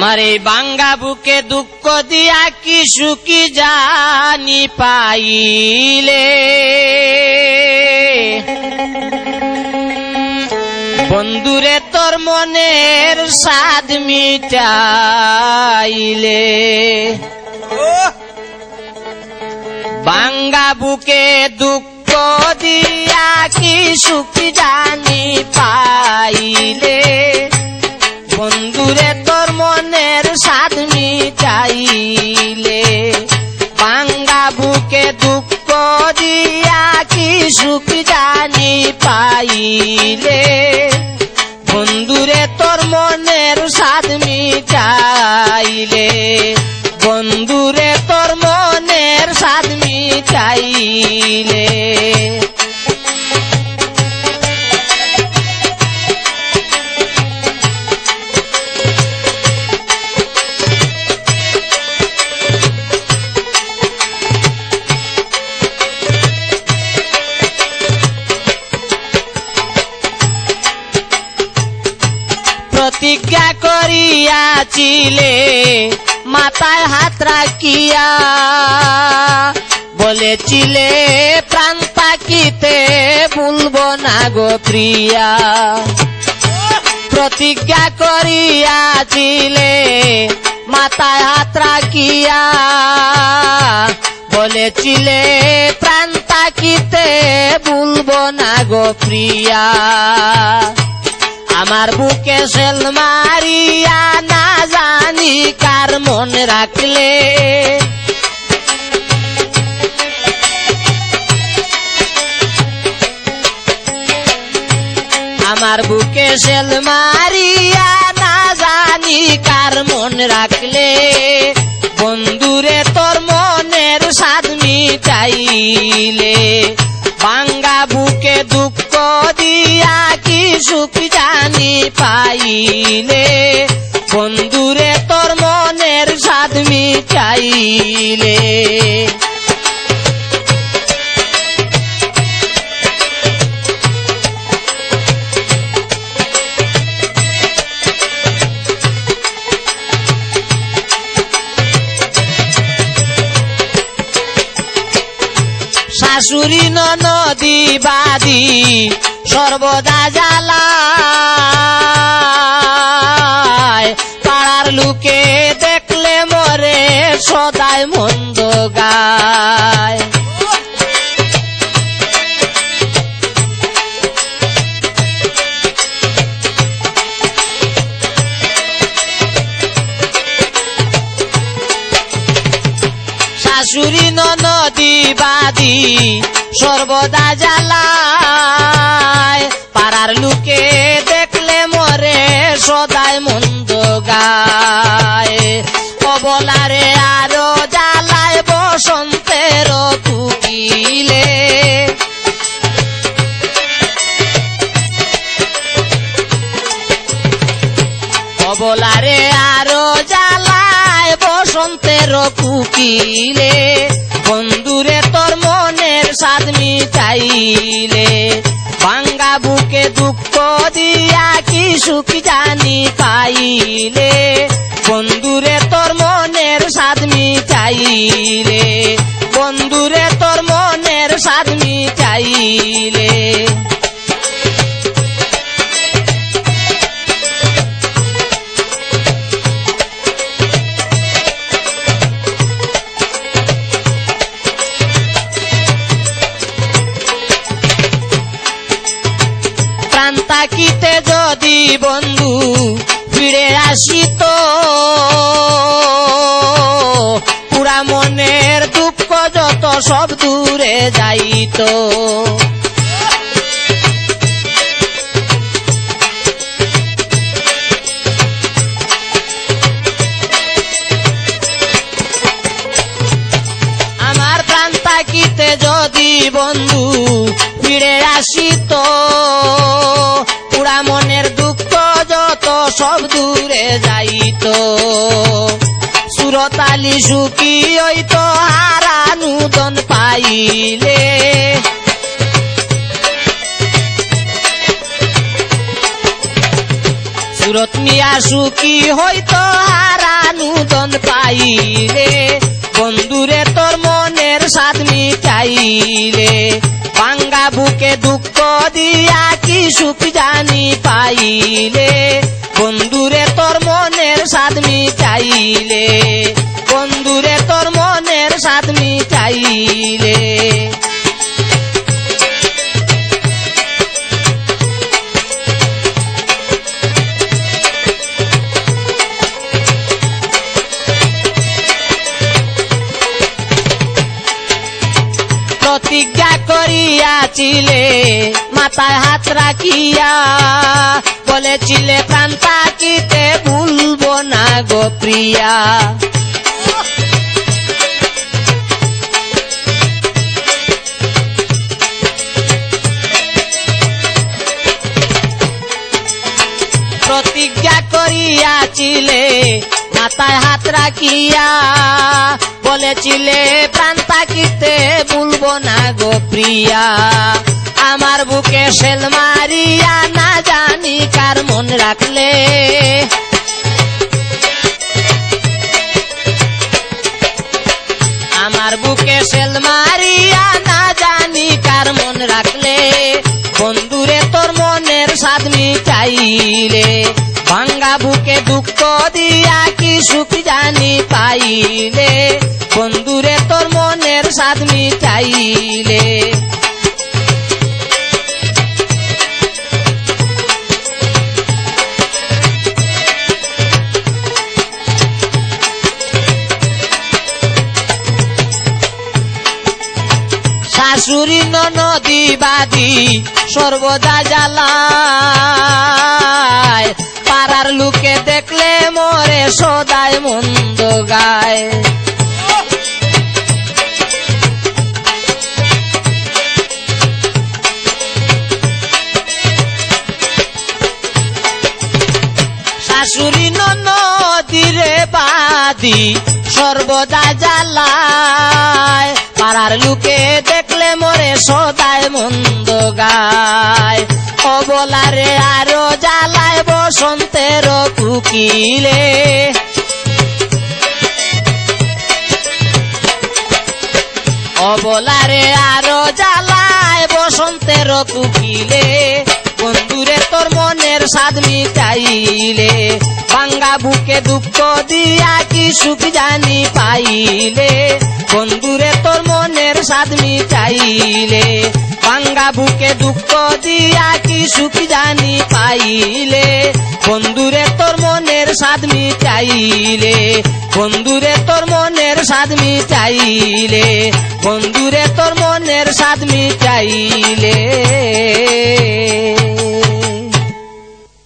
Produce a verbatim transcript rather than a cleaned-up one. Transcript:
আমার এই বাঙ্গা বুকে দুঃখ দিয়া কি সুখী জানি পাইলে, বন্ধুরে তোর মনের সাদ মিটাইলে। বাঙ্গা বুকে দুঃখ দিয়া কি সুখী জানি পাইলে, বন্ধুরে তোর মনের সাদ মিটাইলে। বাঙ্গা বুকে দুঃখ দিয়া কি সুখ জানি পাইলে, বন্ধুরে তোর মনের সাদ মিটাইলে, বন্ধুরে তোর মনের সাদ মিটাইলে। প্রতিজ্ঞা করিয়াছিলে মাথায় হাত রাখিয়া, বলেছিলে প্রাণ থাকিতে ভুলবো না গো প্রিয়া। প্রতিজ্ঞা করিয়াছিলে মাথায় হাত রাখিয়া, বলেছিলে প্রাণ থাকিতে ভুলবো না গো প্রিয়া। আমার বুকে সেল মারিয়া না জানি কার মন রাখলে, আমার বুকে সেল মারিয়া না জানি কার মন রাখলে, বন্ধুরে তোর মনের সাদ মিটাইলে। বাঙ্গা বুকে দুঃখ দিয়া কি সুখ জানি পাইলে, বন্ধুরে তোর মনের সাদ মিটাইলে। শাশুড়ি ননদি বাদি সর্বদা জ্বালায়, পাড়ার লোকে দেখলে মরে সদাই মন্দ গায়। শাশুড়ি ননদি বাদি সর্বদা জ্বালায়, পাড়ার লোকে দেখলে মরে সদাই মন্দ গায়। কবলারে আরো জ্বালায় বসন্তের কুকিলে, কবলারে আরো জ্বালায় বসন্তের কুকিলে, বন্ধুরে তোর মনের সাদ মিটাইলে। বাঙ্গা বুকে দুঃখ দিয়া কি সুখ জানি পাইলে, বন্ধুরে তোর মনের সাদ মিটাইলে, বন্ধুরে তোর মনের সাদ মিটাইলে। প্রাণ থাকিতে যদি বন্ধু ফিরে আসিত, পুরা মনের দুঃখ যত সব দূরে যাইত। আমার প্রাণ থাকিতে যদি বন্ধু ফিরে আসিত, পুরা মনের দুঃখ যত সব দূরে যাইত। সুরতালি সুখী হইত হারানুদন পাইলে, সুরত মিয়া সুখী হইত হারা পাইলে, বন্ধুরে তোর মনের স্বাদ মিটাইলে, ভাঙ্গা বুকে দুঃখ দিয়া কি সুখ জানি পাইলে, বন্ধুরে তোর মনের স্বাদ মিটাইলে, বন্ধুরে তোর মনের স্বাদ মিটাইলে। প্রতিজ্ঞা করিয়াছিলে মাথায় হাত রাখিয়া, বলেছিলে প্রাণ থাকিতে ভুলবো না গো প্রিয়া। প্রতিজ্ঞা করিয়াছিলে মাথায় হাত রাখিয়া, বলেছিলে প্রাণ থাকিতে ভুলবো না গো প্রিয়া। আমার বুকে শেল মারিয়া না জানি কার মন রাখলে, আমার বুকে শেল মারিয়া না জানি কার মন রাখলে, বন্ধুরে তোর মনের স্বাদ মিটাইলে, ভাঙ্গা বুকে দুঃখ দিয়া কি সুখ জানি পাইলে, বন্ধুরে তোর মনের স্বাদ মিটাইলে। শাশুড়ি ননদি বাদি সর্বদা জ্বালায়, পাড়ার লোকে দেখলে মরে সদায় মন্দ গায়। শাশুড়ি ননদিরে বাদি সর্বদা জ্বালায়, পাড়ার লোকে দেখলে মরে সদায় মন্দ গায়। অবলারে আরো জ্বালায় বসন্তের কুকিলে, অবলারে আরো জ্বালায় বসন্তের কুকিলে, বন্ধুরে তোর মনের স্বাদ মিটাইলে, ভাঙ্গা বুকে দুঃখ দিয়া কি সুখ জানি পাইলে, বন্ধুরে তোর মনের স্বাদ মিটাইলে, ভাঙ্গা বুকে দুঃখ দিয়া কি সুখ জানি পাইলে, বন্ধুরে তোর মনের স্বাদ মিটাইলে, বন্ধুরে তোর মনের স্বাদ মিটাইলে, বন্ধুরে তোর মনের স্বাদ মিটাইলে।